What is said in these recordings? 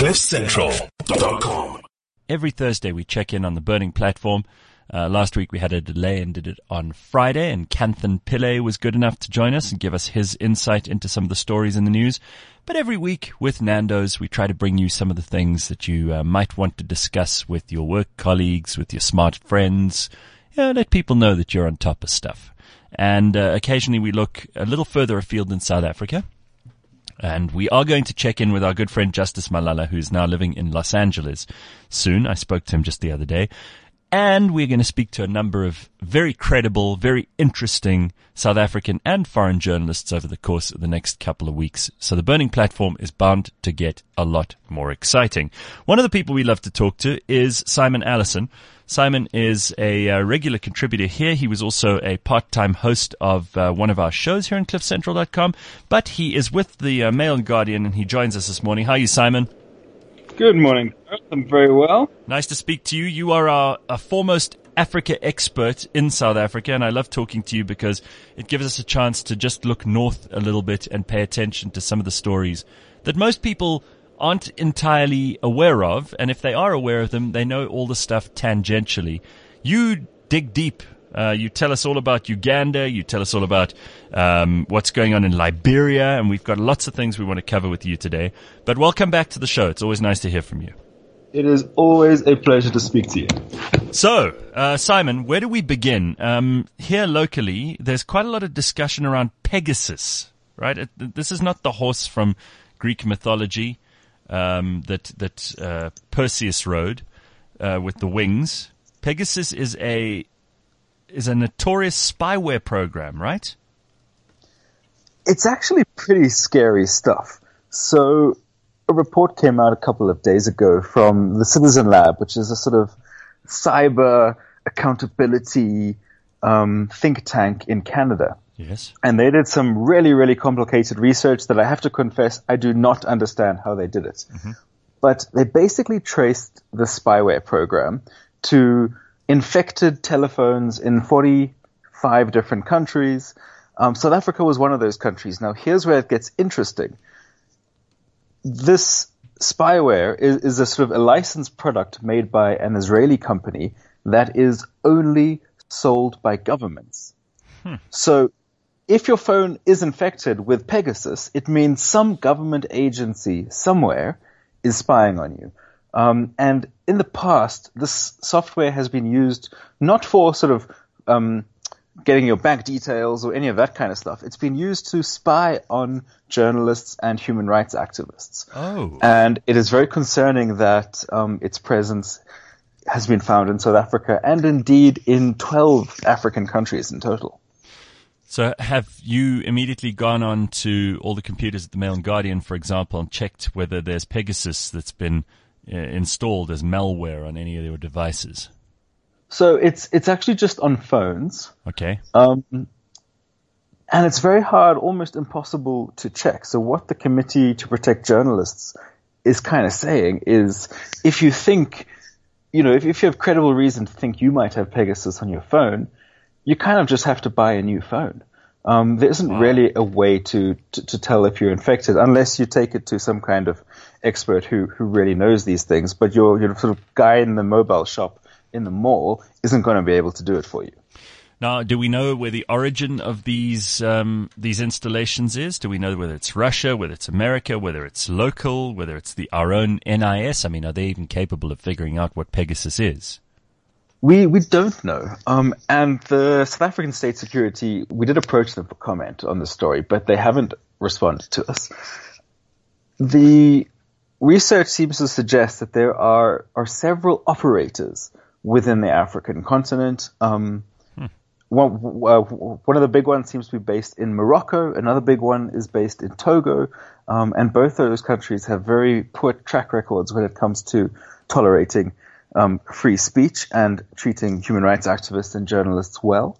CliffCentral.com. Every Thursday we check in on the Burning Platform. Last week we had a delay and did it on Friday, and Kanthan Pillay was good enough to join us and give us his insight into some of the stories in the news. But every week with Nando's, we try to bring you some of the things that you might want to discuss with your work colleagues, with your smart friends. Let people know that you're on top of stuff. And occasionally we look a little further afield in South Africa. And we are going to check in with our good friend Justice Malala, who's now living in Los Angeles soon. I spoke to him just the other day. And we're going to speak to a number of very credible, very interesting South African and foreign journalists over the course of the next couple of weeks. So the Burning Platform is bound to get a lot more exciting. One of the people we love to talk to is Simon Allison. Simon is a regular contributor here. He was also a part-time host of one of our shows here on CliffCentral.com. But he is with the Mail and Guardian, and he joins us this morning. How are you, Simon? Good morning. I'm very well. Nice to speak to you. You are our foremost Africa expert in South Africa, and I love talking to you because it gives us a chance to just look north a little bit and pay attention to some of the stories that most people aren't entirely aware of, and if they are aware of them, they know all the stuff tangentially. You dig deep. You tell us all about Uganda. You tell us all about what's going on in Liberia, and we've got lots of things we want to cover with you today. But welcome back to the show. It's always nice to hear from you. It is always a pleasure to speak to you. So, Simon, where do we begin? Here locally, there's quite a lot of discussion around Pegasus, right? This is not the horse from Greek mythology that Perseus rode with the wings. Pegasus is a notorious spyware program, right? It's actually pretty scary stuff. So a report came out a couple of days ago from the Citizen Lab, which is a sort of cyber accountability think tank in Canada. Yes. And they did some really, really complicated research that I have to confess I do not understand how they did it. Mm-hmm. But they basically traced the spyware program to infected telephones in 45 different countries. South Africa was one of those countries. Now, here's where it gets interesting. This spyware is a sort of a licensed product made by an Israeli company that is only sold by governments. So if your phone is infected with Pegasus, it means some government agency somewhere is spying on you. And in the past, this software has been used not for sort of getting your bank details or any of that kind of stuff. It's been used to spy on journalists and human rights activists. Oh. And it is very concerning that its presence has been found in South Africa and indeed in 12 African countries in total. So have you immediately gone on to all the computers at the Mail and Guardian, for example, and checked whether there's Pegasus that's been installed as malware on any of your devices? So it's actually just on phones. Okay. And it's very hard, almost impossible to check. So what the Committee to Protect Journalists is kind of saying is if you think, if you have credible reason to think you might have Pegasus on your phone, you kind of just have to buy a new phone. There isn't really a way to tell if you're infected unless you take it to some kind of expert who really knows these things. But your sort of guy in the mobile shop in the mall isn't going to be able to do it for you. Now, do we know where the origin of these installations is? Do we know whether it's Russia, whether it's America, whether it's local, whether it's our own NIS? I mean, are they even capable of figuring out what Pegasus is? We don't know. And the South African State Security, we did approach them for comment on the story, but they haven't responded to us. The research seems to suggest that there are several operators within the African continent. One of the big ones seems to be based in Morocco. Another big one is based in Togo. And both of those countries have very poor track records when it comes to tolerating free speech and treating human rights activists and journalists well.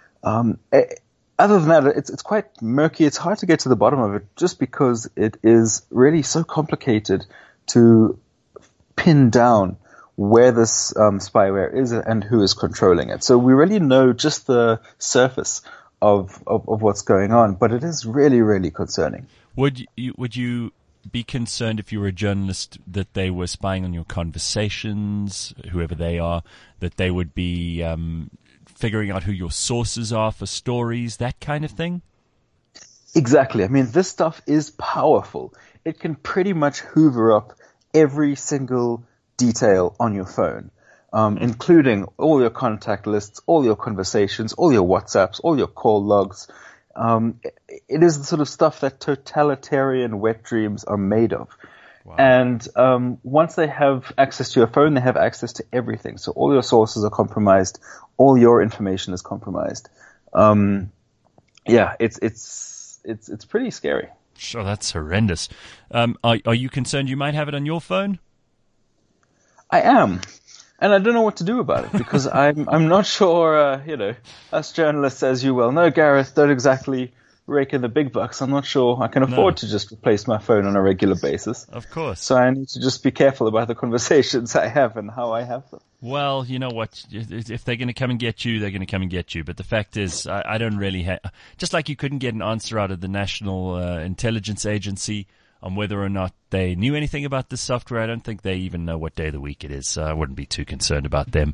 Other than that, it's quite murky. It's hard to get to the bottom of it just because it is really so complicated to pin down where this spyware is and who is controlling it. So we really know just the surface of what's going on, but it is really, really concerning. Would you be concerned if you were a journalist that they were spying on your conversations, whoever they are, that they would be figuring out who your sources are for stories, that kind of thing? Exactly. I mean, this stuff is powerful. It can pretty much hoover up every single detail on your phone, including all your contact lists, all your conversations, all your WhatsApps, all your call logs. It is the sort of stuff that totalitarian wet dreams are made of. Wow. And once they have access to your phone, they have access to everything. So all your sources are compromised. All your information is compromised. Yeah, it's pretty scary. Sure, that's horrendous. Are you concerned you might have it on your phone? I am. And I don't know what to do about it because I'm not sure, us journalists, as you well know, Gareth, don't exactly rake in the big bucks. I'm not sure I can afford to just replace my phone on a regular basis. Of course. So I need to just be careful about the conversations I have and how I have them. Well, you know what? If they're going to come and get you, they're going to come and get you. But the fact is, I don't really have, just like you couldn't get an answer out of the National Intelligence Agency on whether or not they knew anything about this software. I don't think they even know what day of the week it is, so I wouldn't be too concerned about them.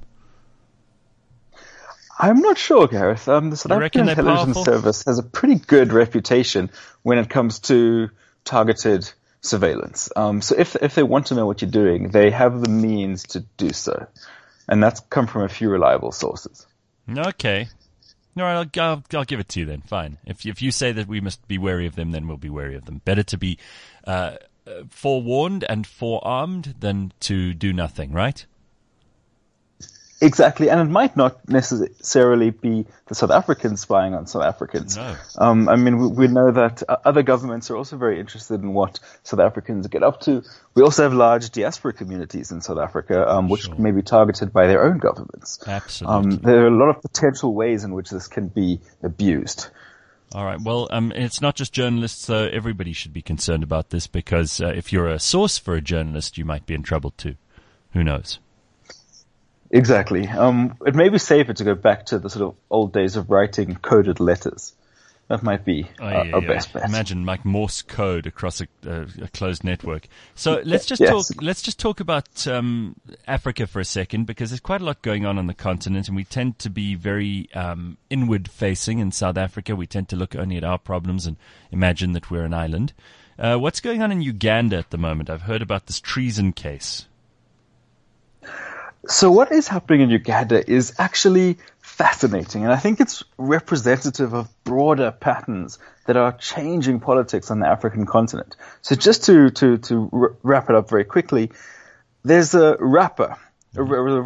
I'm not sure, Gareth. The South African Intelligence Service has a pretty good reputation when it comes to targeted surveillance. So if they want to know what you're doing, they have the means to do so. And that's come from a few reliable sources. Okay. All right, I'll give it to you then. Fine. If you say that we must be wary of them, then we'll be wary of them. Better to be forewarned and forearmed than to do nothing, right? Exactly, and it might not necessarily be the South Africans spying on South Africans. No. I mean, we know that other governments are also very interested in what South Africans get up to. We also have large diaspora communities in South Africa, which may be targeted by their own governments. Absolutely. There are a lot of potential ways in which this can be abused. All right. Well, it's not just journalists, so everybody should be concerned about this because if you're a source for a journalist, you might be in trouble too. Who knows? Exactly. It may be safer to go back to the sort of old days of writing coded letters. That might be our best bet. Imagine like Morse code across a closed network. So let's just talk about Africa for a second, because there's quite a lot going on the continent, and we tend to be very inward facing in South Africa. We tend to look only at our problems and imagine that we're an island. What's going on in Uganda at the moment? I've heard about this treason case. So what is happening in Uganda is actually fascinating, and I think it's representative of broader patterns that are changing politics on the African continent. So just to wrap it up very quickly, there's a rapper. He's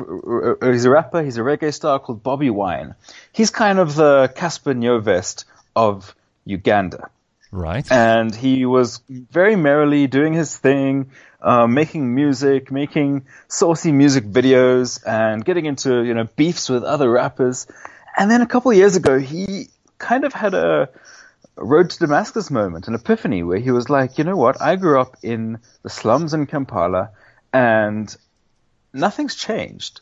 a rapper, he's a reggae star called Bobby Wine. He's kind of the Cassper Nyovest of Uganda. Right. And he was very merrily doing his thing, making music, making saucy music videos, and getting into, beefs with other rappers. And then a couple of years ago, he kind of had a road to Damascus moment, an epiphany, where he was like, you know what? I grew up in the slums in Kampala, and nothing's changed.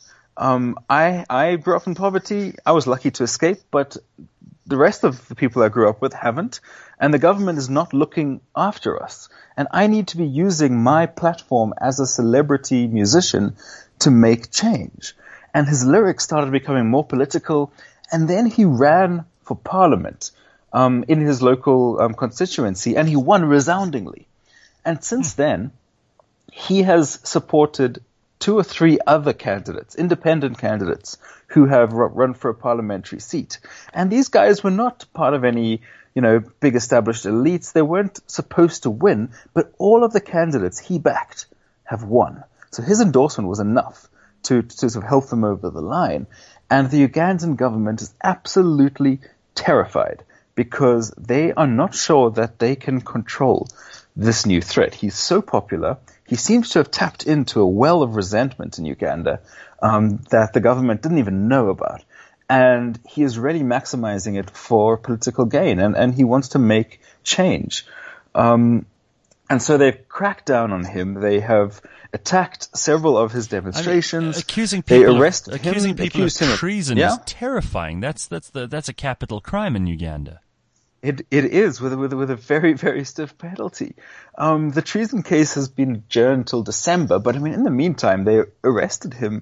I grew up in poverty. I was lucky to escape, but the rest of the people I grew up with haven't, and the government is not looking after us. And I need to be using my platform as a celebrity musician to make change. And his lyrics started becoming more political, and then he ran for parliament in his local constituency, and he won resoundingly. And since then, he has supported 2 or 3 other candidates, independent candidates, who have run for a parliamentary seat. And these guys were not part of any, big established elites. They weren't supposed to win, but all of the candidates he backed have won. So his endorsement was enough to sort of help them over the line. And the Ugandan government is absolutely terrified because they are not sure that they can control this new threat. He's so popular. He seems to have tapped into a well of resentment in Uganda that the government didn't even know about. And he is really maximizing it for political gain, and he wants to make change. And so they've cracked down on him. They have attacked several of his demonstrations. Accusing people him, of treason is terrifying. That's a capital crime in Uganda. It is with a very, very stiff penalty. The treason case has been adjourned till December, but I mean, in the meantime, they arrested him.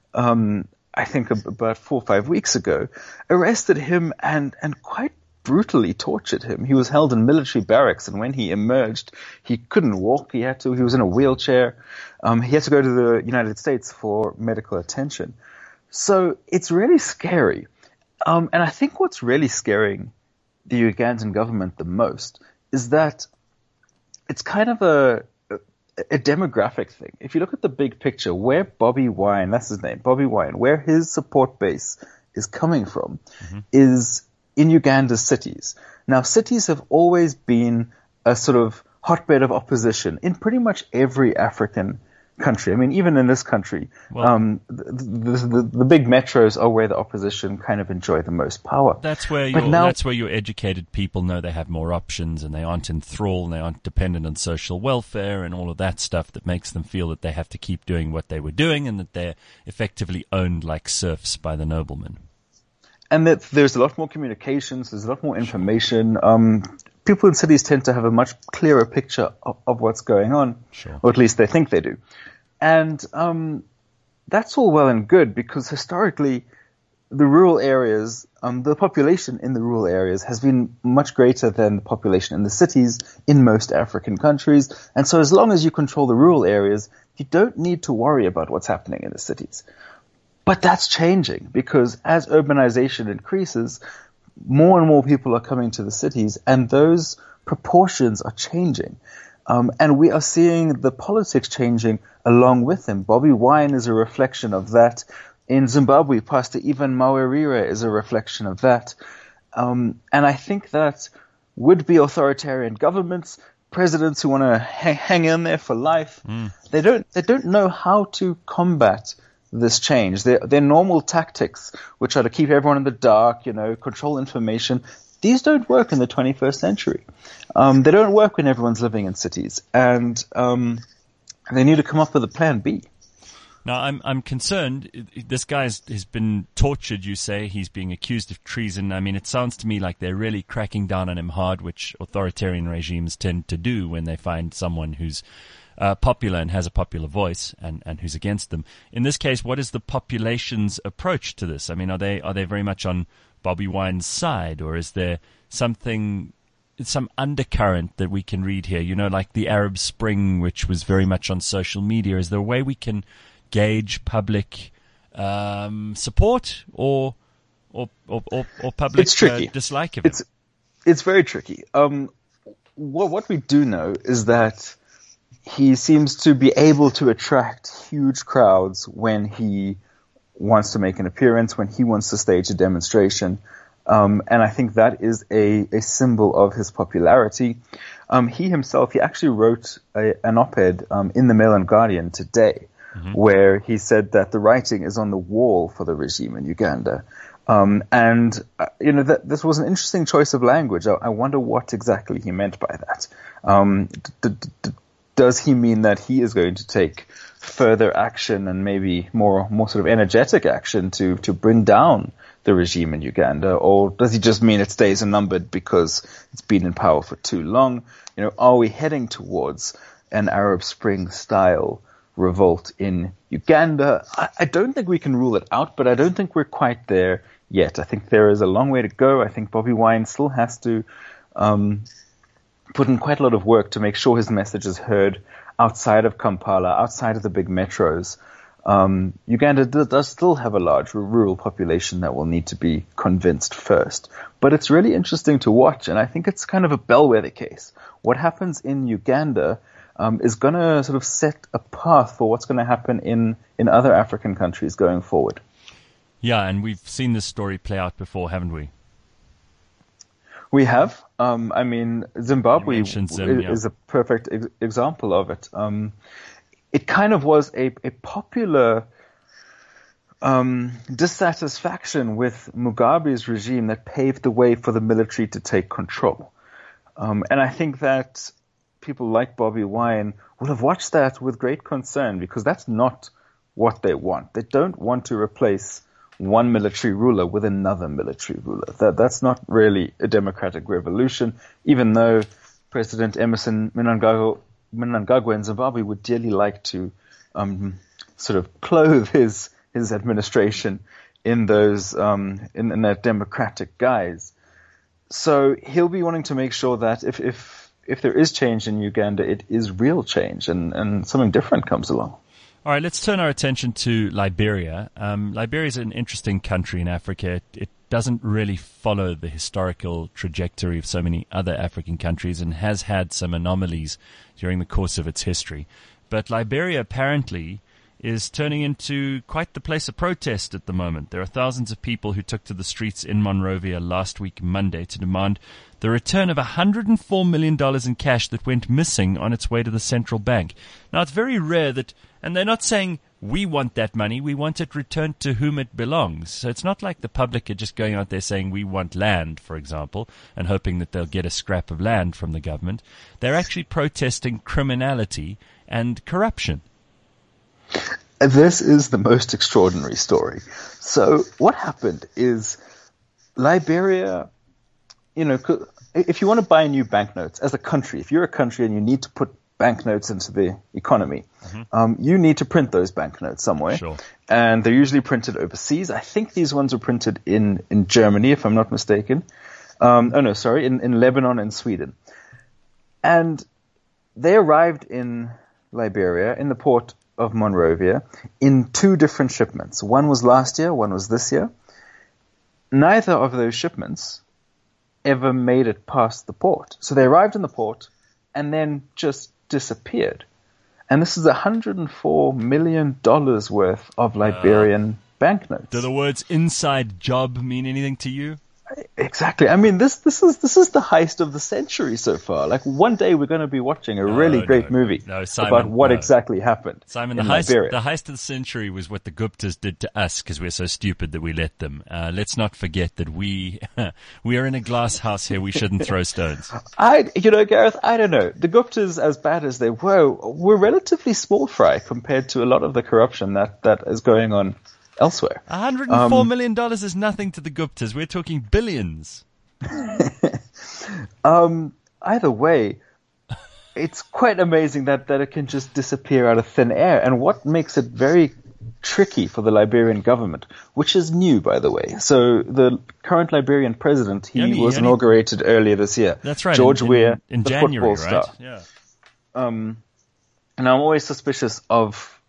I think about 4 or 5 weeks ago, arrested him and quite brutally tortured him. He was held in military barracks, and when he emerged, he couldn't walk. He was in a wheelchair. He had to go to the United States for medical attention. So it's really scary. And I think what's really scaring the Ugandan government the most is that it's kind of a demographic thing. If you look at the big picture, where Bobi Wine, that's his name, Bobi Wine, where his support base is coming from is in Uganda's cities. Now, cities have always been a sort of hotbed of opposition in pretty much every African country. I mean, even in this country, the big metros are where the opposition kind of enjoy the most power. That's where your educated people know they have more options and they aren't in thrall and they aren't dependent on social welfare and all of that stuff that makes them feel that they have to keep doing what they were doing and that they're effectively owned like serfs by the noblemen. And that there's a lot more communications, there's a lot more information. People in cities tend to have a much clearer picture of what's going on, or at least they think they do. And that's all well and good because historically the rural areas, the population in the rural areas has been much greater than the population in the cities in most African countries. And so as long as you control the rural areas, you don't need to worry about what's happening in the cities. But that's changing because as urbanization increases, more and more people are coming to the cities and those proportions are changing. And we are seeing the politics changing along with them. Bobi Wine is a reflection of that. In Zimbabwe, Pastor Ivan Mawarire is a reflection of that. And I think that would-be authoritarian governments, presidents who want to hang in there for life, they don't know how to combat this change. Their normal tactics, which are to keep everyone in the dark, control information, these don't work in the 21st century. They don't work when everyone's living in cities, and they need to come up with a plan B. Now, I'm concerned. This guy has been tortured, you say. He's being accused of treason. I mean, it sounds to me like they're really cracking down on him hard, which authoritarian regimes tend to do when they find someone who's popular and has a popular voice and who's against them. In this case, what is the population's approach to this? I mean, are they very much on Bobi Wine's side, or is there some undercurrent that we can read here? Like the Arab Spring, which was very much on social media. Is there a way we can gauge public support or public dislike of it? It's very tricky. What we do know is that he seems to be able to attract huge crowds when he wants to make an appearance, when he wants to stage a demonstration. And I think that is a symbol of his popularity. He actually wrote an op-ed in the Mail and Guardian today, where he said that the writing is on the wall for the regime in Uganda. This was an interesting choice of language. I wonder what exactly he meant by that. Does he mean that he is going to take further action and maybe more sort of energetic action to bring down the regime in Uganda? Or does he just mean it stays unnumbered because it's been in power for too long? Are we heading towards an Arab Spring style revolt in Uganda? I don't think we can rule it out, but I don't think we're quite there yet. I think there is a long way to go. I think Bobi Wine still has to put in quite a lot of work to make sure his message is heard outside of Kampala, outside of the big metros. Uganda does still have a large rural population that will need to be convinced first. But it's really interesting to watch, and I think it's kind of a bellwether case. What happens in Uganda is going to sort of set a path for what's going to happen in other African countries going forward. Yeah, and we've seen this story play out before, haven't we? We have. Zimbabwe is a perfect example of it. It kind of was a popular dissatisfaction with Mugabe's regime that paved the way for the military to take control. And I think that people like Bobi Wine will have watched that with great concern because that's not what they want. They don't want to replace one military ruler with another military ruler. That's not really a democratic revolution, even though President Emerson Mnangagwa in Zimbabwe would dearly like to sort of clothe his administration in those in that democratic guise. So he'll be wanting to make sure that if there is change in Uganda, it is real change and something different comes along. All right, let's turn our attention to Liberia. Liberia is an interesting country in Africa. It doesn't really follow the historical trajectory of so many other African countries and has had some anomalies during the course of its history. But Liberia apparently is turning into quite the place of protest at the moment. There are thousands of people who took to the streets in Monrovia last week, Monday, to demand the return of $104 million in cash that went missing on its way to the central bank. Now, it's very rare that, and they're not saying we want that money, we want it returned to whom it belongs. So it's not like the public are just going out there saying we want land, for example, and hoping that they'll get a scrap of land from the government. They're actually protesting criminality and corruption. This is the most extraordinary story. So what happened is Liberia, if you want to buy new banknotes as a country, if you're a country and you need to put banknotes into the economy, you need to print those banknotes somewhere. Sure. And they're usually printed overseas. I think these ones were printed in Germany, if I'm not mistaken. In Lebanon and Sweden. And they arrived in Liberia, in the port of Monrovia, in two different shipments. One was last year, one was this year. Neither of those shipments ever made it past the port. So they arrived in the port and then just disappeared. And this is $104 million worth of Liberian banknotes. Do the words inside job mean anything to you? Exactly. I mean, this is the heist of the century so far. Like one day we're going to be watching a really great movie about what exactly happened. Simon, in the Liberia. heist of the century was what the Guptas did to us because we're so stupid that we let them. Let's not forget that we are in a glass house here. We shouldn't throw stones. Gareth, I don't know. The Guptas, as bad as they were relatively small fry compared to a lot of the corruption that is going on elsewhere. $104 million is nothing to the Guptas. We're talking billions. Either way, it's quite amazing that it can just disappear out of thin air. And what makes it very tricky for the Liberian government, which is new, by the way. So the current Liberian president, he was inaugurated earlier this year. That's right. George Weah, in the January, football right? star. Yeah. And I'm always suspicious of,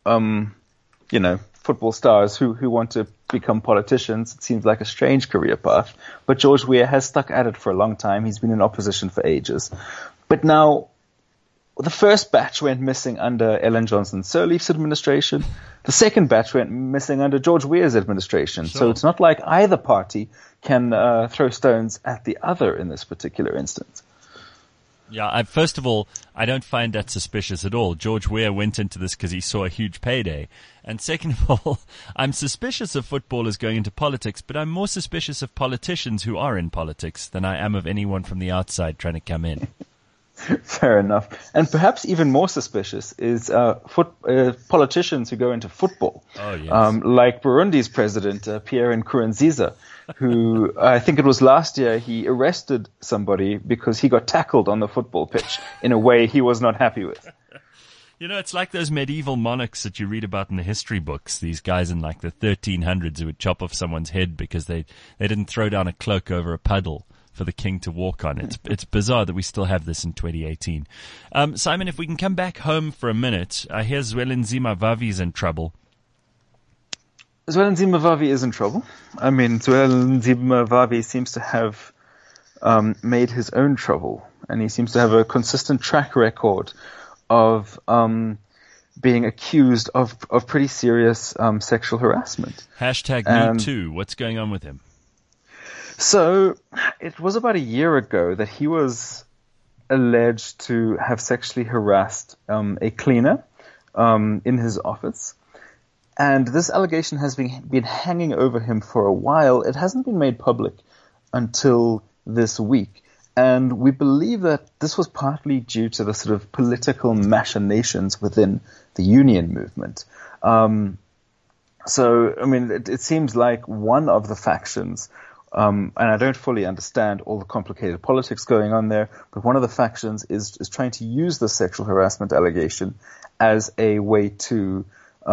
football stars who want to become politicians. It seems like a strange career path. But George Weah has stuck at it for a long time. He's been in opposition for ages. But now, the first batch went missing under Ellen Johnson Sirleaf's administration. The second batch went missing under George Weah's administration. Sure. So it's not like either party can throw stones at the other in this particular instance. Yeah, first of all, I don't find that suspicious at all. George Weah went into this because he saw a huge payday. And second of all, I'm suspicious of footballers going into politics, but I'm more suspicious of politicians who are in politics than I am of anyone from the outside trying to come in. Fair enough. And perhaps even more suspicious is politicians who go into football. Oh, yes. Like Burundi's president, Pierre Nkurunziza, who I think it was last year, he arrested somebody because he got tackled on the football pitch in a way he was not happy with. It's like those medieval monarchs that you read about in the history books. These guys in like the 1300s who would chop off someone's head because they didn't throw down a cloak over a puddle for the king to walk on. It's bizarre that we still have this in 2018. Simon, if we can come back home for a minute, I hear Zwelinzima Vavi's in trouble. Zwelinzima Vavi is in trouble. I mean, Zwelinzima Vavi seems to have made his own trouble, and he seems to have a consistent track record of being accused of pretty serious sexual harassment. #Me Too. What's going on with him? So it was about a year ago that he was alleged to have sexually harassed a cleaner in his office. And this allegation has been hanging over him for a while. It hasn't been made public until this week. And we believe that this was partly due to the sort of political machinations within the union movement. So, I mean, it seems like one of the factions, and I don't fully understand all the complicated politics going on there, but one of the factions is trying to use the sexual harassment allegation as a way to,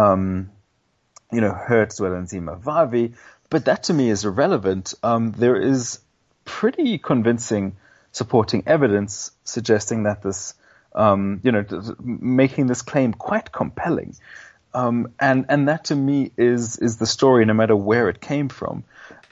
hurt Zwelinzima Vavi. But that to me is irrelevant. There is pretty convincing supporting evidence suggesting that this, making this claim quite compelling. And that to me is the story, no matter where it came from.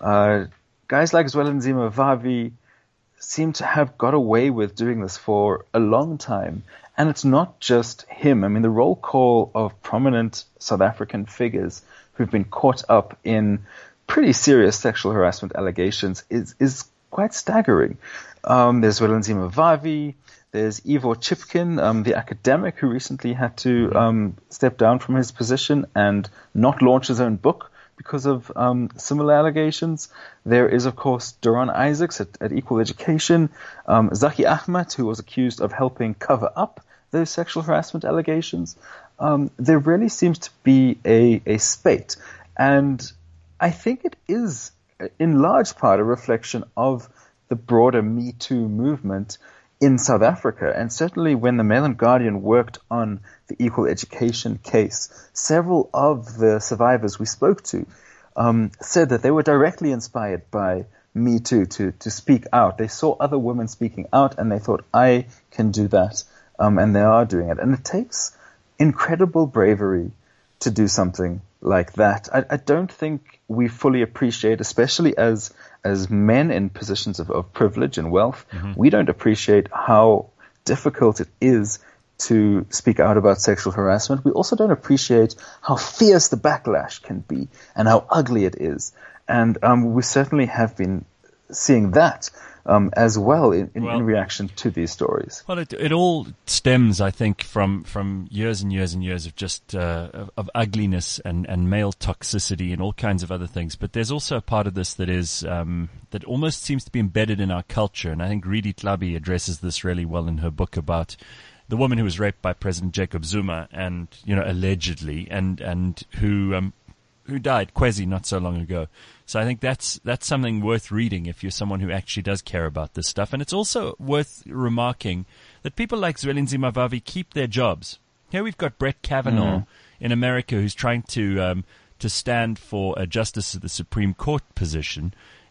Guys like Zwelinzima Vavi seem to have got away with doing this for a long time. And it's not just him. I mean, the roll call of prominent South African figures who've been caught up in pretty serious sexual harassment allegations is quite staggering. There's Zwelinzima Vavi. There's Ivor Chipkin, the academic who recently had to step down from his position and not launch his own book because of similar allegations. There is, of course, Doron Isaacs at Equal Education, Zaki Ahmed, who was accused of helping cover up those sexual harassment allegations. There really seems to be a spate. And I think it is, in large part, a reflection of the broader Me Too movement in South Africa. And certainly when the Mail and Guardian worked on the equal education case, several of the survivors we spoke to said that they were directly inspired by Me Too to speak out. They saw other women speaking out and they thought, I can do that. And they are doing it. And it takes incredible bravery to do something like that. I don't think we fully appreciate, especially as men in positions of privilege and wealth, we don't appreciate how difficult it is to speak out about sexual harassment. We also don't appreciate how fierce the backlash can be and how ugly it is. And we certainly have been seeing that as well in reaction to these stories. Well, it all stems, I think, from years and years and years of just of ugliness and male toxicity and all kinds of other things. But there's also a part of this that is that almost seems to be embedded in our culture, and I think Redi Tlhabi addresses this really well in her book about the woman who was raped by President Jacob Zuma, and allegedly, and who died, Kwezi, not so long ago. So I think that's something worth reading if you're someone who actually does care about this stuff. And it's also worth remarking that people like Zwelinzima Vavi keep their jobs. Here we've got Brett Kavanaugh in America who's trying to stand for a justice of the Supreme Court position,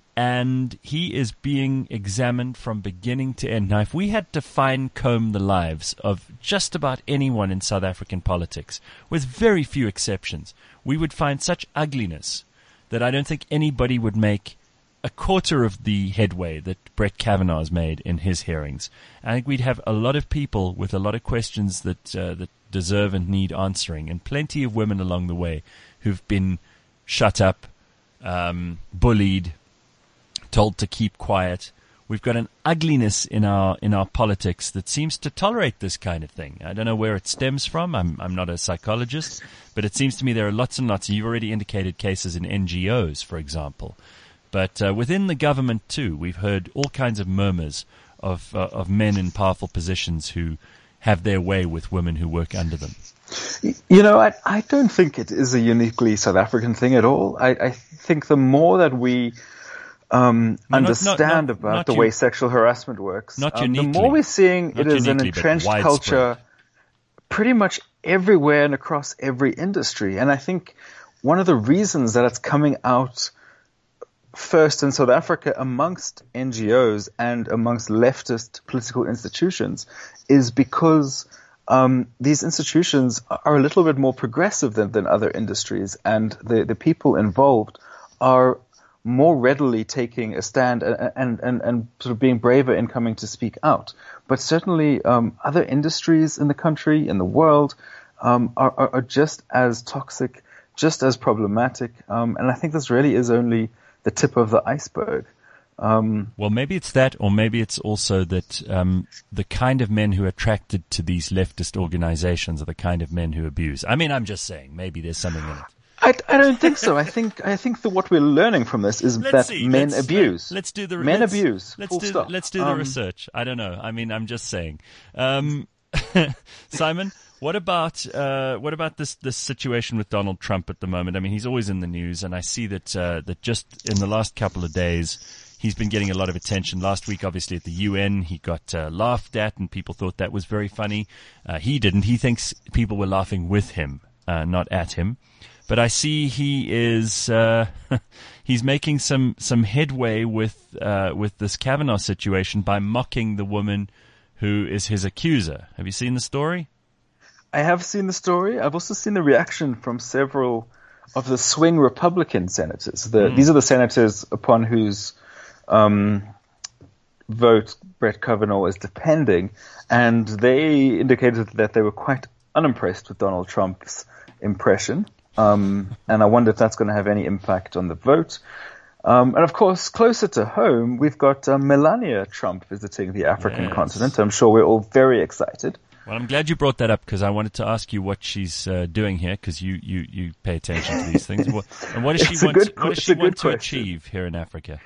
and he is being examined from beginning to end. Now, if we had to fine-comb the lives of just about anyone in South African politics, with very few exceptions, we would find such ugliness that I don't think anybody would make a quarter of the headway that Brett Kavanaugh has made in his hearings. I think we'd have a lot of people with a lot of questions that deserve and need answering, and plenty of women along the way who've been shut up, bullied, told to keep quiet. We've got an ugliness in our politics that seems to tolerate this kind of thing. I don't know where it stems from. I'm not a psychologist, but it seems to me there are lots and lots. You've already indicated cases in NGOs, for example, but within the government too, we've heard all kinds of murmurs of men in powerful positions who have their way with women who work under them. I don't think it is a uniquely South African thing at all. I think the more that we understand about the way sexual harassment works, the more we're seeing it is an entrenched culture pretty much everywhere and across every industry. And I think one of the reasons that it's coming out first in South Africa amongst NGOs and amongst leftist political institutions is because these institutions are a little bit more progressive than other industries, and the people involved are more readily taking a stand and sort of being braver in coming to speak out. But certainly other industries in the country, in the world, are just as toxic, just as problematic. And I think this really is only the tip of the iceberg. Well, maybe it's that, or maybe it's also that the kind of men who are attracted to these leftist organizations are the kind of men who abuse. I mean, I'm just saying, maybe there's something in it. I don't think so. I think that what we're learning from this is men abuse. Let's do the men abuse. Let's do the research. I don't know. I mean, I'm just saying. Simon, What about this situation with Donald Trump at the moment? I mean, he's always in the news, and I see that just in the last couple of days, he's been getting a lot of attention. Last week, obviously, at the UN, he got laughed at, and people thought that was very funny. He didn't. He thinks people were laughing with him, not at him. But I see he is he's making some headway with this Kavanaugh situation by mocking the woman who is his accuser. Have you seen the story? I have seen the story. I've also seen the reaction from several of the swing Republican senators. These are the senators upon whose vote Brett Kavanaugh is depending, and they indicated that they were quite unimpressed with Donald Trump's impression. And I wonder if that's going to have any impact on the vote. And of course, closer to home, we've got Melania Trump visiting the African continent. I'm sure we're all very excited. Well, I'm glad you brought that up because I wanted to ask you what she's doing here because you pay attention to these things. And what does she want to achieve here in Africa?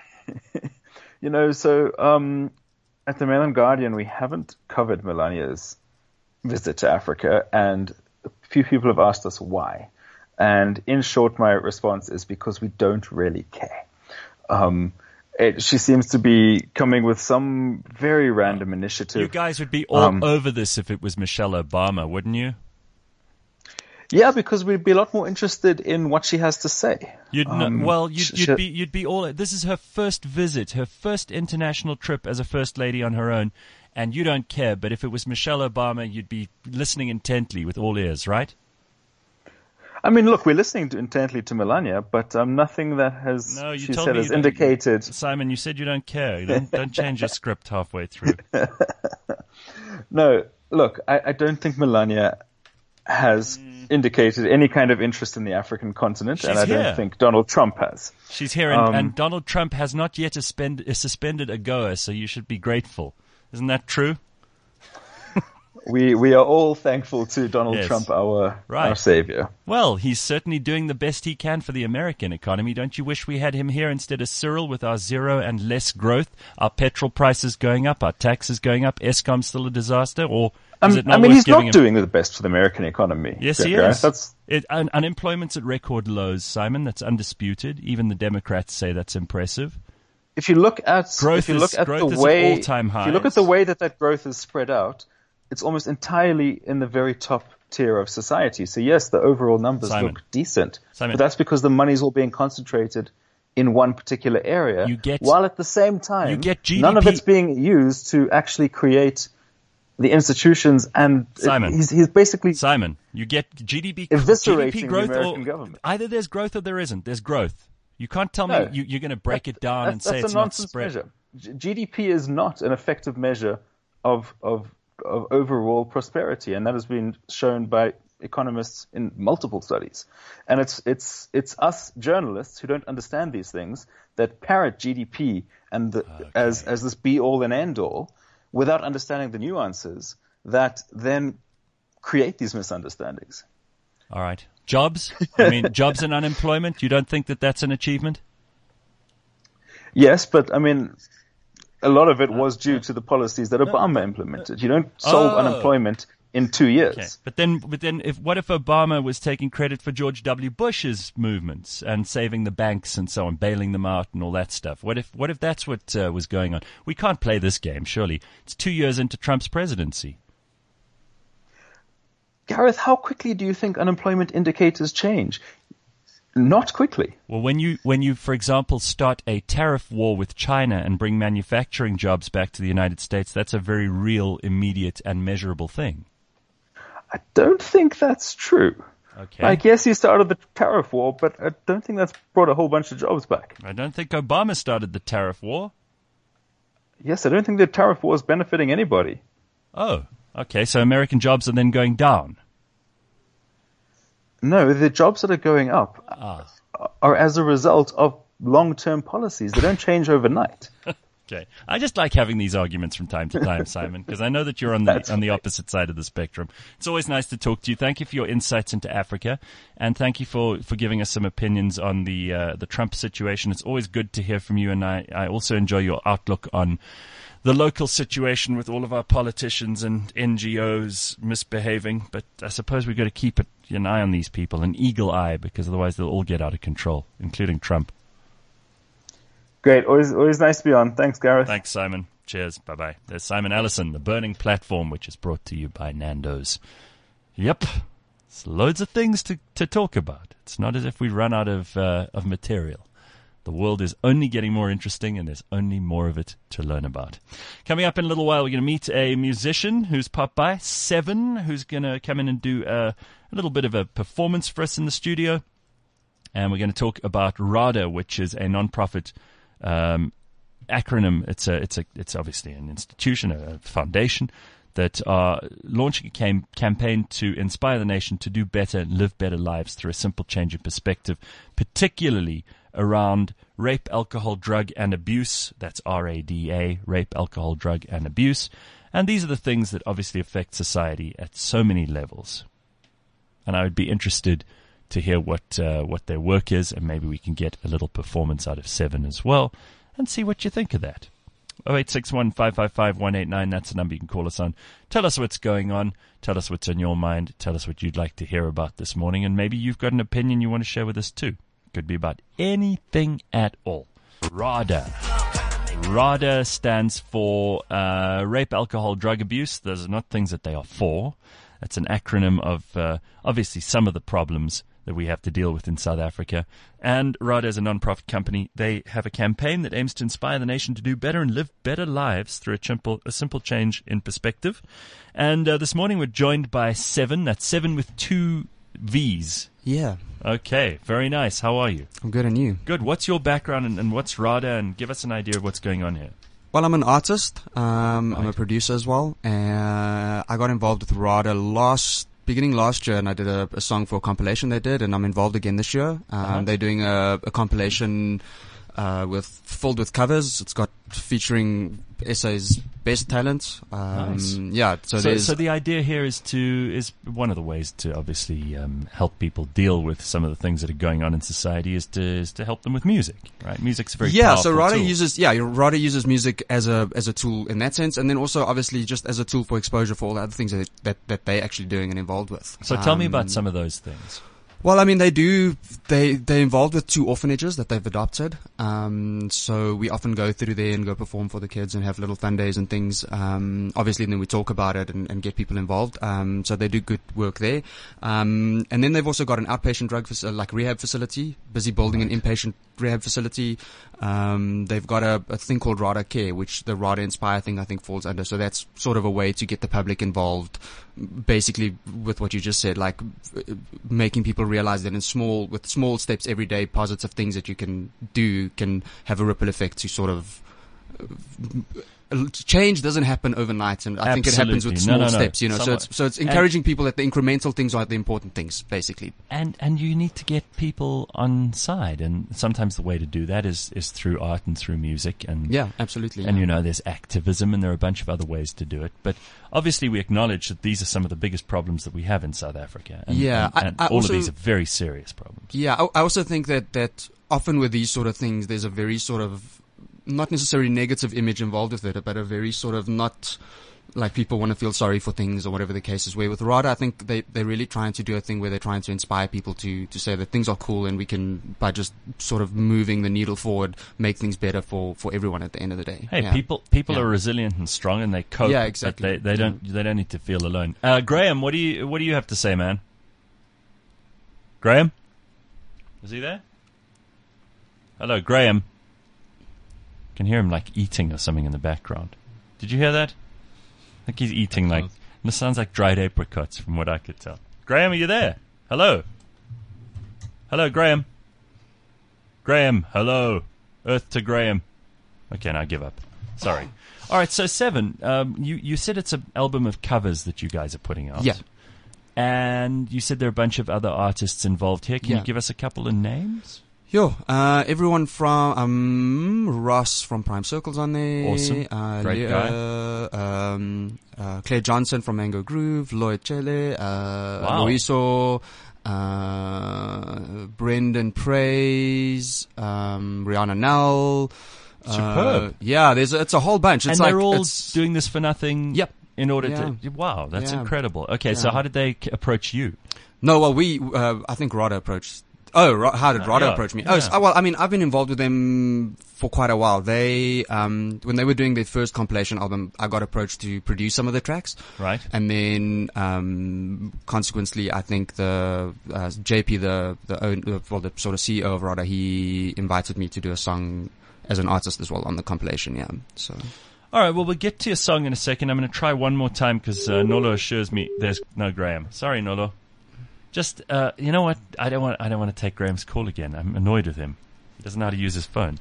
So at the Mail and Guardian, we haven't covered Melania's visit to Africa, and a few people have asked us why. And in short, my response is because we don't really care. She seems to be coming with some very random initiative. You guys would be all over this if it was Michelle Obama, wouldn't you? Yeah, because we'd be a lot more interested in what she has to say. You'd be all. This is her first visit, her first international trip as a first lady on her own, and you don't care. But if it was Michelle Obama, you'd be listening intently with all ears, right? I mean, look, we're listening intently to Melania, but nothing that has indicated. Simon, you said you don't care. Don't change your script halfway through. No, look, I don't think Melania has indicated any kind of interest in the African continent, and I don't think Donald Trump has. She's here, and Donald Trump has not yet suspended AGOA, so you should be grateful. Isn't that true? We are all thankful to Donald Trump, our savior. Well, he's certainly doing the best he can for the American economy. Don't you wish we had him here instead of Cyril with our zero and less growth, our petrol prices going up, our taxes going up, Eskom's still a disaster? Or is it not he's not doing the best for the American economy. Yes, he is. Unemployment's at record lows, Simon. That's undisputed. Even the Democrats say that's impressive. If you look at the way that growth is spread out, it's almost entirely in the very top tier of society. So yes, the overall numbers look decent, but that's because the money's all being concentrated in one particular area, while at the same time, none of it's being used to actually create the institutions. And he's basically you get GDP eviscerating growth, the American government. Either there's growth or there isn't. There's growth. You can't tell me you're going to break it down and say it's not spread. Measure. GDP is not an effective measure of overall prosperity, and that has been shown by economists in multiple studies. And it's us journalists who don't understand these things that parrot GDP and as this be all and end all without understanding the nuances that then create these misunderstandings. All right. Jobs? I mean, jobs and unemployment, you don't think that that's an achievement? Yes, but I mean, a lot of it was due to the policies that Obama implemented. You don't solve unemployment in 2 years. Okay. But then, what if Obama was taking credit for George W. Bush's movements and saving the banks and so on, bailing them out and all that stuff? What if that's what was going on? We can't play this game, surely. It's 2 years into Trump's presidency. Gareth, how quickly do you think unemployment indicators change? Not quickly. Well, when you, for example, start a tariff war with China and bring manufacturing jobs back to the United States, that's a very real, immediate, and measurable thing. I don't think that's true. Okay. I guess you started the tariff war, but I don't think that's brought a whole bunch of jobs back. I don't think Obama started the tariff war. Yes, I don't think the tariff war is benefiting anybody. Oh, okay. So American jobs are then going down. No, the jobs that are going up are as a result of long-term policies. They don't change overnight. Okay. I just like having these arguments from time to time, Simon, because I know that you're on the opposite side of the spectrum. It's always nice to talk to you. Thank you for your insights into Africa, and thank you for giving us some opinions on the Trump situation. It's always good to hear from you, and I also enjoy your outlook on the local situation with all of our politicians and NGOs misbehaving. But I suppose we've got to keep an eye on these people, an eagle eye, because otherwise they'll all get out of control, including Trump. Great. Always nice to be on. Thanks, Gareth. Thanks, Simon. Cheers. Bye-bye. There's Simon Allison, The Burning Platform, which is brought to you by Nando's. Yep. There's loads of things to talk about. It's not as if we run out of material. The world is only getting more interesting, and there's only more of it to learn about. Coming up in a little while, we're going to meet a musician who's popped by, Seven, who's going to come in and do a little bit of a performance for us in the studio. And we're going to talk about RADA, which is a non-profit acronym. It's obviously an institution, a foundation that are launching a campaign to inspire the nation to do better and live better lives through a simple change in perspective, particularly around rape, alcohol, drug, and abuse. That's RADA, rape, alcohol, drug, and abuse. And these are the things that obviously affect society at so many levels. And I would be interested to hear what their work is, and maybe we can get a little performance out of Seven as well, and see what you think of that. 0861 555 189, that's the number you can call us on. Tell us what's going on. Tell us what's on your mind. Tell us what you'd like to hear about this morning, and maybe you've got an opinion you want to share with us too. Could be about anything at all. RADA. RADA stands for rape, alcohol, drug abuse. Those are not things that they are for. That's an acronym of obviously some of the problems that we have to deal with in South Africa. And RADA is a non-profit company. They have a campaign that aims to inspire the nation to do better and live better lives through a simple change in perspective. And this morning we're joined by Seven. That's Seven with 2 V's. Yeah. Okay, very nice. How are you? I'm good, and you? Good. What's your background and what's RADA? And give us an idea of what's going on here. Well, I'm an artist. I'm a producer as well. And I got involved with RADA beginning last year, and I did a song for a compilation they did, and I'm involved again this year. They're doing a compilation filled with covers. It's got featuring SA's best talent. Nice. Yeah. So the idea here is one of the ways to obviously help people deal with some of the things that are going on in society is to help them with music, right? Music's a very powerful So RADA tool. RADA uses music as a tool in that sense, and then also obviously just as a tool for exposure for all the other things that they're actually doing and involved with. So tell me about some of those things. Well, I mean, they're involved with 2 orphanages that they've adopted. So we often go through there and go perform for the kids and have little fun days and things. Obviously, then we talk about it and get people involved. So they do good work there. And then they've also got an outpatient rehab facility, busy building an inpatient rehab facility. They've got a thing called RADA Care, which the RADA Inspire thing I think falls under. So that's sort of a way to get the public involved, basically with what you just said, like making people realize that with small steps every day, positive things that you can do can have a ripple effect to sort of change doesn't happen overnight, and I think it happens with small steps, you know. So it's encouraging people that the incremental things are the important things, basically. And you need to get people on side, and sometimes the way to do that is through art and through music, and yeah, absolutely. And there's activism, and there are a bunch of other ways to do it. But obviously, we acknowledge that these are some of the biggest problems that we have in South Africa, and, and all of these are very serious problems. Yeah, I also think that often with these sort of things, there's a very sort of not necessarily negative image involved with it, but a very sort of not like people want to feel sorry for things or whatever the case is. Where with RADA, I think they're really trying to do a thing where they're trying to inspire people to say that things are cool, and we can, by just sort of moving the needle forward, make things better for everyone at the end of the day. Hey, yeah. people are resilient and strong, and they cope. Yeah, exactly. But they don't need to feel alone. Graham, what do you have to say, man? Graham, is he there? Hello, Graham. Can hear him like eating or something in the background. Did you hear that? I think he's eating this sounds like dried apricots from what I could tell. Graham, are you there? Hello? Hello, Graham? Graham, hello. Earth to Graham. Okay, now I give up. Sorry. All right, so Seven, you said it's an album of covers that you guys are putting out. Yeah. And you said there are a bunch of other artists involved here. Can you give us a couple of names? Everyone from Ross from Prime Circle's on there. Awesome. Great guy. Claire Johnson from Mango Groove, Lloyd Chele, Loiso, Brendan Praise, Rihanna Nell, Superb. Yeah, it's a whole bunch. It's and they're like, all it's, doing this for nothing. Yep. In order Yeah. to, wow, that's Yeah. incredible. Okay, so Yeah. how did they approach you? No, well, I think Rada approached. Oh, how did Rada yeah. approach me? Yeah. Oh, well, I mean, I've been involved with them for quite a while. They, when they were doing their first compilation album, I got approached to produce some of the tracks. Right. And then, consequently, I think the JP, the sort of CEO of Rada, he invited me to do a song as an artist as well on the compilation. Yeah. So. All right, well, we'll get to your song in a second. I'm going to try one more time because Nolo assures me there's no Graham. Sorry, Nolo. Just, you know what? I don't want to take Graham's call again. I'm annoyed with him. He doesn't know how to use his phone.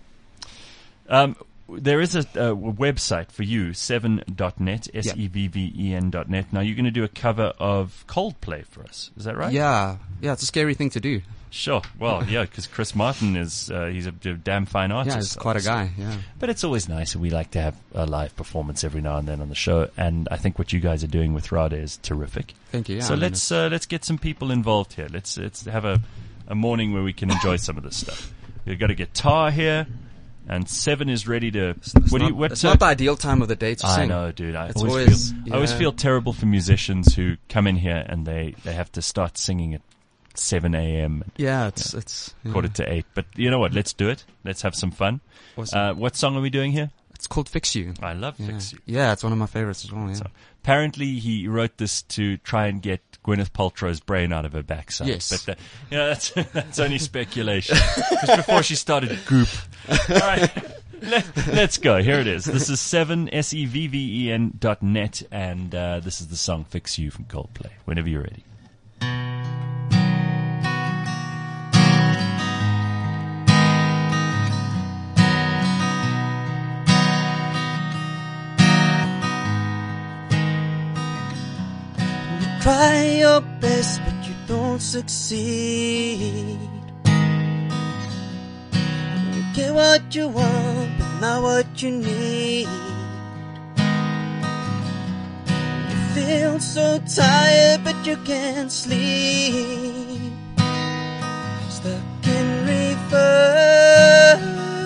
There is a website for you, seven.net, SEVVEN.net. Now, you're going to do a cover of Coldplay for us. Is that right? Yeah. Yeah, it's a scary thing to do. Sure. Well, yeah, because Chris Martin is, he's a damn fine artist. Yeah, he's quite a guy, yeah. But it's always nice, and we like to have a live performance every now and then on the show. And I think what you guys are doing with Rada is terrific. Thank you. Yeah, So let's get some people involved here. Let's have a morning where we can enjoy some of this stuff. We've got a guitar here, and Seven is ready to. It's not the ideal time of the day to sing. I know, dude. I It's always always- feel terrible for musicians who come in here and they have to start singing at 7 a.m. Yeah, it's quarter to 8. But you know what? Let's do it. Let's have some fun. Awesome. What song are we doing here? It's called Fix You. I love Yeah. Fix You. Yeah, it's one of my favorites as well. Yeah. So, apparently, he wrote this to try and get Gwyneth Paltrow's brain out of her backside. Yes. But that's only speculation. Just before she started Goop. All right. Let's go. Here it is. This is 7, SEVVEN.net, and this is the song Fix You from Coldplay. Whenever you're ready. Try your best, but you don't succeed. You get what you want, but not what you need. You feel so tired, but you can't sleep. Stuck in reverse.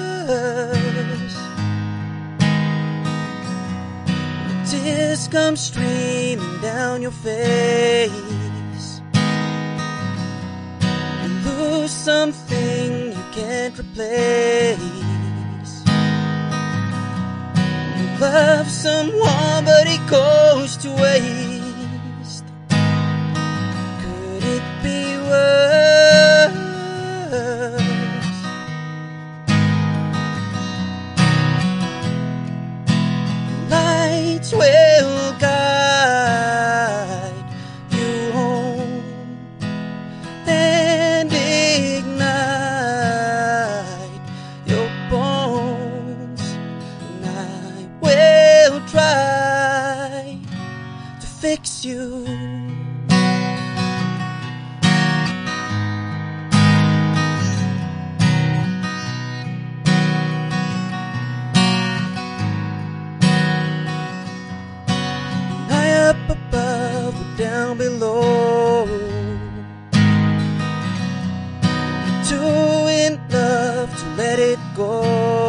Tears come streaming down your face. You lose something you can't replace. You love someone but it goes to waste. Could it be worse? Lights will guide you home and ignite your bones. And I will try to fix you. Up above or down below, you're too in love to let it go.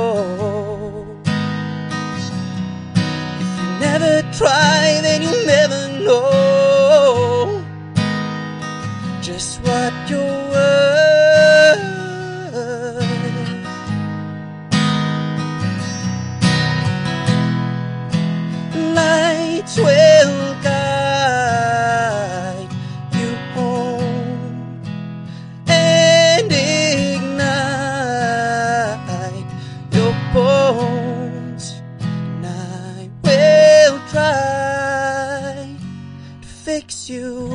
If you never try, then you'll never know just what you're worth. Lights will guide you home and ignite your bones. And I will try to fix you.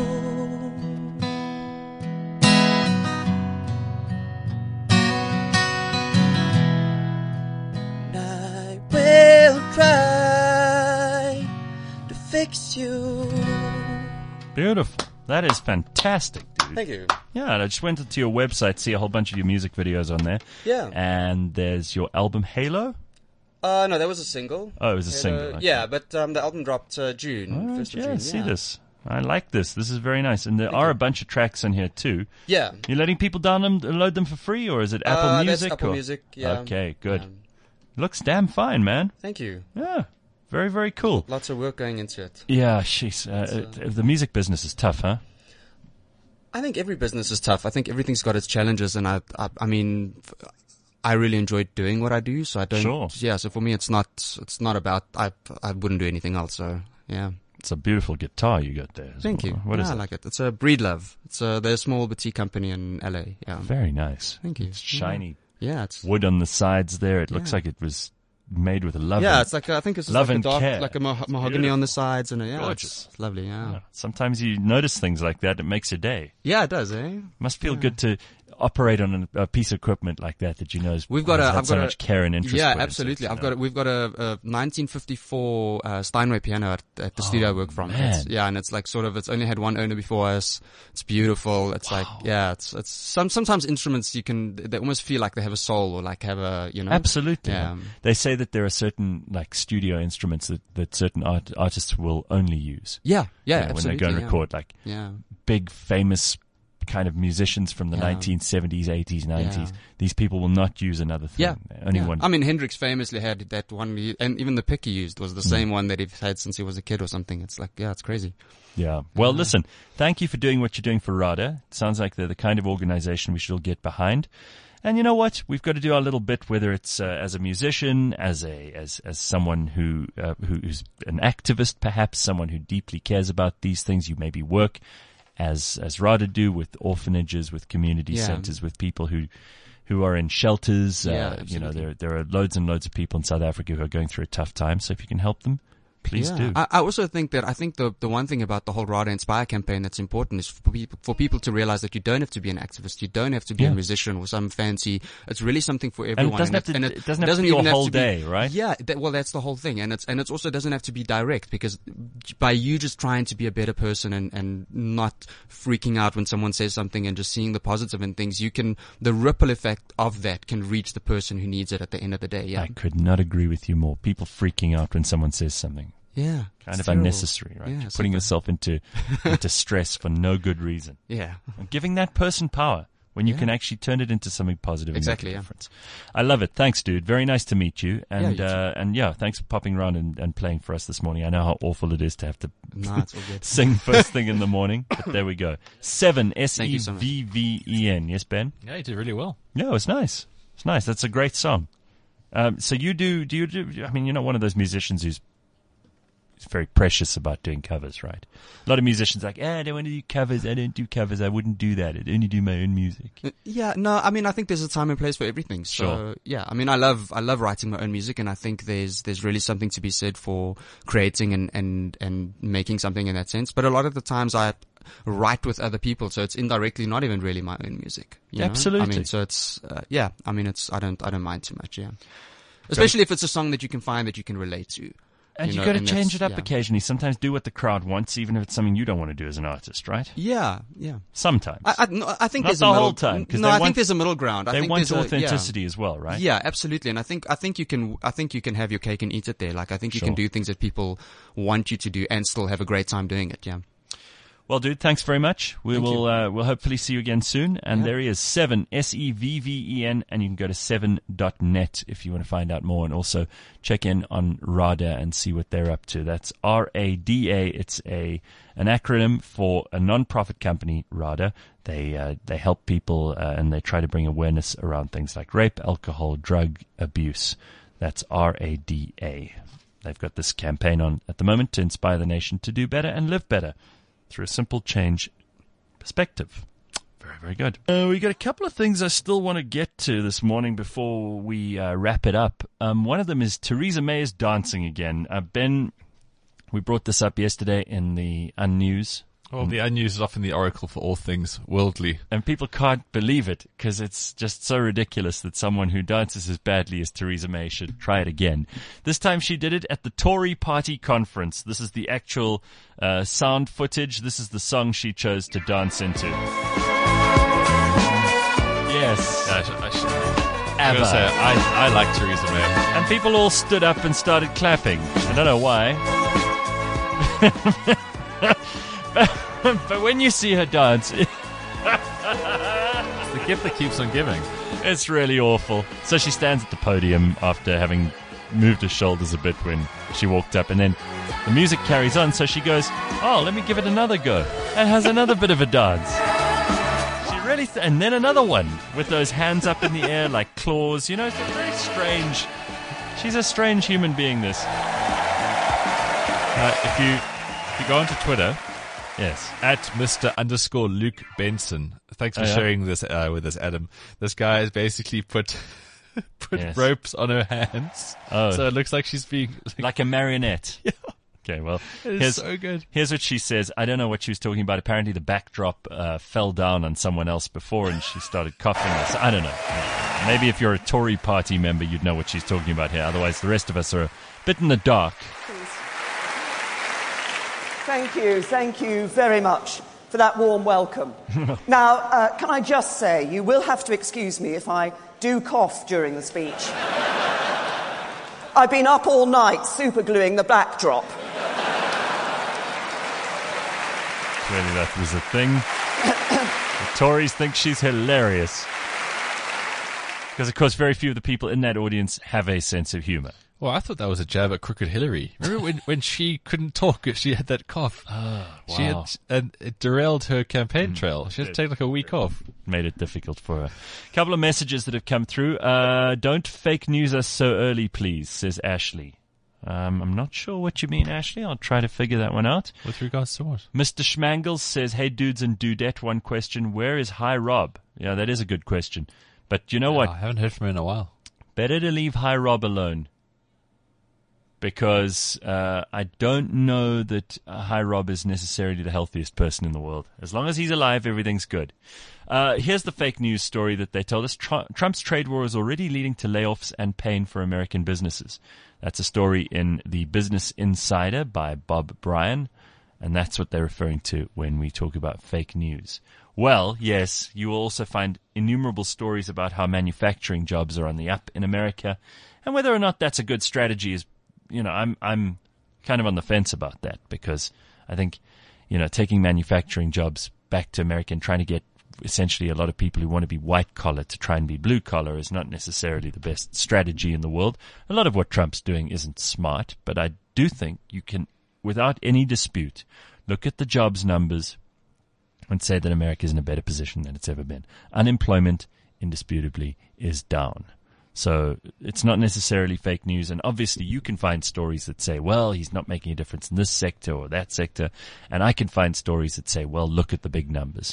And I will try to fix you. Beautiful. That is fantastic, dude. Thank you. Yeah, and I just went to your website, see a whole bunch of your music videos on there. Yeah. And there's your album Halo. No, that was a single. Oh, it was a single. Okay. Yeah, but the album dropped June. All right, 1st of yeah, June. see this. I like this. This is very nice. And there are a bunch of tracks in here too. Yeah. You're letting people download them for free, or is it Apple Music? That's Apple Music, yeah. Okay, good. Looks damn fine, man. Thank you. Yeah. Very, very cool. Lots of work going into it. Yeah, sheesh. The music business is tough, huh? I think every business is tough. I think everything's got its challenges, and I mean, I really enjoy doing what I do. So I don't. Sure. Yeah. So for me, it's not about. I wouldn't do anything else. So yeah. It's a beautiful guitar you got there. Thank you. What is I it? like it. It's a Breedlove. They're a small boutique company in LA. Yeah. Very nice. Thank you. It's shiny Yeah. It's wood on the sides there. It looks like it was made with a love. Yeah, it's like I think it's love like a and dark, care. like a mahogany Beautiful. on the sides, and Gorgeous. it's lovely. Yeah. Sometimes you notice things like that. It makes your day. Yeah, it does. Eh. Must feel good to operate on a piece of equipment like that you know is, We've got has a- had I've so got a- much care and interest. Yeah, put into absolutely. it, We've got a 1954 Steinway piano at the studio I work from. man. And it's like it's only had one owner before us. It's beautiful. It's like it's sometimes instruments they almost feel like they have a soul or like have a Absolutely. Yeah. They say that there are certain like studio instruments that certain artists will only use. Yeah, You know, absolutely. when they go and yeah. record like Yeah. big famous kind of musicians from the Yeah. 1970s, 80s, 90s. Yeah. These people will not use another thing. Yeah. Only Yeah. one. I mean, Hendrix famously had that one, and even the pick he used was the same one that he's had since he was a kid or something. It's like, it's crazy. Yeah. Well, listen, thank you for doing what you're doing for RADA. It sounds like they're the kind of organization we should all get behind. And you know what? We've got to do our little bit, whether it's as a musician, as someone who's an activist, perhaps someone who deeply cares about these things. You maybe work as RADA do with orphanages, with community centers, with people who are in shelters. Absolutely. There are loads and loads of people in South Africa who are going through a tough time. So if you can help them, please do. I also think that the one thing about the whole RADA Inspire campaign that's important is for people to realize that you don't have to be an activist, you don't have to be a musician or some fancy. It's really something for everyone. And it doesn't have to be your even whole have to be- day, right? Yeah, that's the whole thing, and it's also doesn't have to be direct, because by you just trying to be a better person and not freaking out when someone says something and just seeing the positive in things, the ripple effect of that can reach the person who needs it at the end of the day. Yeah, I could not agree with you more. People freaking out when someone says something. yeah, Kind of terrible. unnecessary, right? Yeah, You're putting yourself into stress for no good reason. Yeah. And giving that person power when you can actually turn it into something positive and Exactly, make a yeah. difference. I love it. Thanks, dude. Very nice to meet you. And you too. thanks for popping around and playing for us this morning. I know how awful it is to have to No, it's all good. sing first thing in the morning, but there we go. 7 Thank you so much. SEVVEN. Yes, Ben? Yeah, you did really well. Yeah, it's nice. It's nice. That's a great song. So do you do, I mean, you're not one of those musicians who's very precious about doing covers, right? A lot of musicians are like, I don't want to do covers. I don't do covers. I wouldn't do that. I'd only do my own music. Yeah, no, I mean, I think there's a time and place for everything. So, Sure. yeah, I mean, I love writing my own music, and I think there's really something to be said for creating and making something in that sense. But a lot of the times I write with other people, so it's indirectly not even really my own music. You know? Absolutely. I mean, so it's, I mean, I don't mind too much, yeah. Especially if it's a song that you can find that you can relate to. And you know, got to and change it that's- up yeah. occasionally. Sometimes do what the crowd wants, even if it's something you don't want to do as an artist, right? Yeah, yeah. Sometimes. I think Not there's the a middle, whole time, 'cause No, they I want- think there's a middle ground. I They think want there's authenticity as well, right? Yeah, absolutely. And I think you can have your cake and eat it there. Like, I think you Sure. can do things that people want you to do and still have a great time doing it. Yeah. Well, dude, thanks very much. We'll hopefully see you again soon. And Yeah. there he is, 7 SEVVEN, and you can go to 7.net if you want to find out more, and also check in on RADA and see what they're up to. That's RADA. It's an acronym for a non-profit company, RADA. They help people and they try to bring awareness around things like rape, alcohol, drug abuse. That's RADA. They've got this campaign on at the moment to inspire the nation to do better and live better through a simple change perspective. Very, very good. We got a couple of things I still want to get to this morning before we wrap it up. One of them is Theresa May is dancing again. Ben, we brought this up yesterday in the Unnews. Well, the Unnews is often the oracle for all things worldly. And people can't believe it because it's just so ridiculous that someone who dances as badly as Theresa May should try it again. This time she did it at the Tory party conference. This is the actual sound footage. This is the song she chose to dance into. Yes. Yeah, I ABBA. gotta say, I like Theresa May. And people all stood up and started clapping. I don't know why. But when you see her dance, It's the gift that keeps on giving. It's really awful. So she stands at the podium after having moved her shoulders a bit when she walked up, and then the music carries on, so she goes, oh, let me give it another go, and has another bit of a dance. She really and then another one with those hands up in the air like claws. It's very strange. She's a strange human being, this. If you go onto Twitter, Yes. at Mr._Luke Benson. Thanks for Oh, yeah? sharing this with us, Adam. This guy has basically put Yes. ropes on her hands. Oh. So it looks like she's being... Like a marionette. Yeah. Okay, well, It's so good. Here's what she says. I don't know what she was talking about. Apparently the backdrop fell down on someone else before and she started coughing. So I don't know. Maybe if you're a Tory party member, you'd know what she's talking about here. Otherwise, the rest of us are a bit in the dark. Thank you very much for that warm welcome. Now, can I just say, you will have to excuse me if I do cough during the speech. I've been up all night supergluing the backdrop. Clearly that was a thing. The Tories think she's hilarious. Because, of course, very few of the people in that audience have a sense of humor. Well, I thought that was a jab at Crooked Hillary. Remember when she couldn't talk, she had that cough. Wow. And it derailed her campaign trail. She had to take like a week off. Made it difficult for her. A couple of messages that have come through. Don't fake news us so early, please, says Ashley. I'm not sure what you mean, Ashley. I'll try to figure that one out. With regards to what? Mr. Schmangles says, hey, dudes and dudette, one question. Where is Hi Rob? Yeah, that is a good question. But you know what? I haven't heard from her in a while. Better to leave Hi Rob alone. Because I don't know that Hi Rob is necessarily the healthiest person in the world. As long as he's alive, everything's good. Here's the fake news story that they told us. Trump's trade war is already leading to layoffs and pain for American businesses. That's a story in the Business Insider by Bob Bryan, and that's what they're referring to when we talk about fake news. Well, yes, you will also find innumerable stories about how manufacturing jobs are on the up in America, and whether or not that's a good strategy is, I'm kind of on the fence about that, because I think, taking manufacturing jobs back to America and trying to get essentially a lot of people who want to be white collar to try and be blue collar is not necessarily the best strategy in the world. A lot of what Trump's doing isn't smart, but I do think you can, without any dispute, look at the jobs numbers and say that America is in a better position than it's ever been. Unemployment, indisputably, is down. So it's not necessarily fake news. And obviously you can find stories that say, well, he's not making a difference in this sector or that sector. And I can find stories that say, well, look at the big numbers.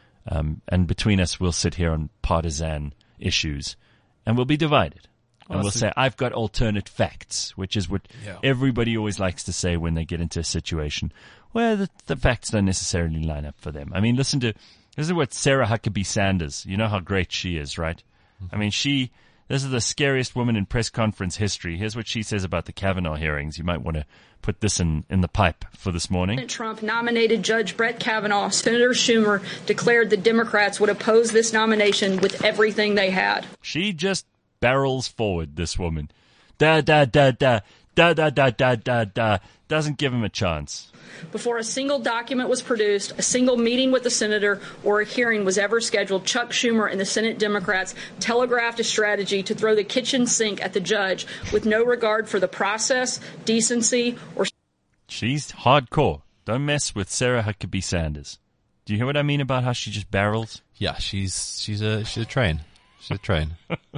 And between us, we'll sit here on partisan issues and we'll be divided. And we'll say, I've got alternate facts, which is what everybody always likes to say when they get into a situation where the facts don't necessarily line up for them. I mean, listen to what Sarah Huckabee Sanders, you know how great she is, right? Mm-hmm. I mean, this is the scariest woman in press conference history. Here's what she says about the Kavanaugh hearings. You might want to put this in the pipe for this morning. Trump nominated Judge Brett Kavanaugh. Senator Schumer declared the Democrats would oppose this nomination with everything they had. She just barrels forward, this woman. Da, da, da, da, da, da, da, da, da, da. Doesn't give him a chance. Before a single document was produced, a single meeting with the senator, or a hearing was ever scheduled, Chuck Schumer and the Senate Democrats telegraphed a strategy to throw the kitchen sink at the judge with no regard for the process, decency, or... She's hardcore. Don't mess with Sarah Huckabee Sanders. Do you hear what I mean about how she just barrels? Yeah, she's a train. She's a train.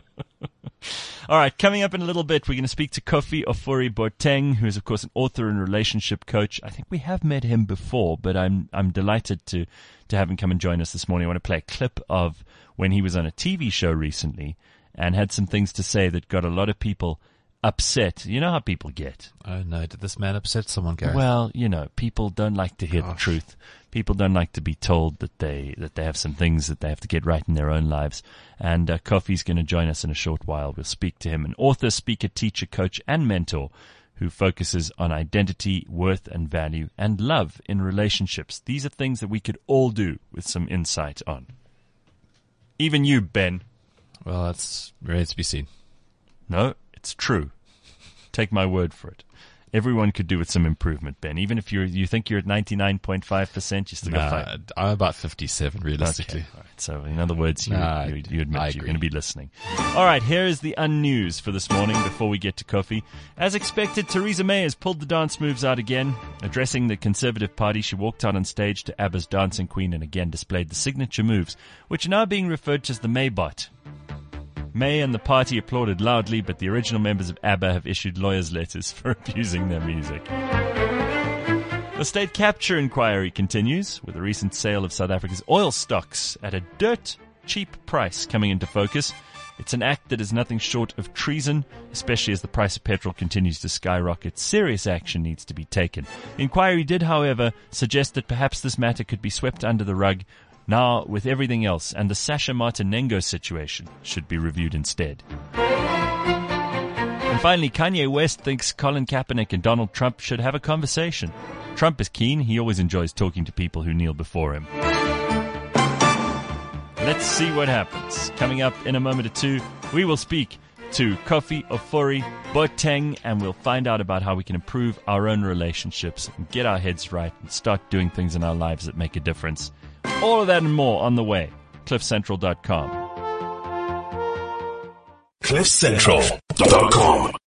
All right, coming up in a little bit, we're going to speak to Kofi Ofori-Boateng, who is, of course, an author and relationship coach. I think we have met him before, but I'm delighted to have him come and join us this morning. I want to play a clip of when he was on a TV show recently and had some things to say that got a lot of people upset. You know how people get. Oh, no. Did this man upset someone, Gareth? Well, people don't like to hear the truth. People don't like to be told that they have some things that they have to get right in their own lives. And Kofi's going to join us in a short while. We'll speak to him, an author, speaker, teacher, coach, and mentor who focuses on identity, worth, and value, and love in relationships. These are things that we could all do with some insight on. Even you, Ben. Well, that's remains to be seen. No, it's true. Take my word for it. Everyone could do with some improvement, Ben. Even if you think you're at 99.5%, you still got fight. I'm about 57 realistically. Okay. All right. So in other words, you admit you're agree. going to be listening. All right, here is the unnews for this morning before we get to coffee. As expected, Theresa May has pulled the dance moves out again. Addressing the Conservative Party, she walked out on stage to ABBA's Dancing Queen and again displayed the signature moves, which are now being referred to as the Maybot. May and the party applauded loudly, but the original members of ABBA have issued lawyers' letters for abusing their music. The state capture inquiry continues, with the recent sale of South Africa's oil stocks at a dirt cheap price coming into focus. It's an act that is nothing short of treason, especially as the price of petrol continues to skyrocket. Serious action needs to be taken. The inquiry did, however, suggest that perhaps this matter could be swept under the rug now with everything else, and the Sasha Martinengo situation should be reviewed instead. And finally, Kanye West thinks Colin Kaepernick and Donald Trump should have a conversation. Trump is keen. He always enjoys talking to people who kneel before him. Let's see what happens. Coming up in a moment or two, we will speak to Kofi Ofori Boateng, and we'll find out about how we can improve our own relationships and get our heads right and start doing things in our lives that make a difference. All of that and more on the way. CliffCentral.com. CliffCentral.com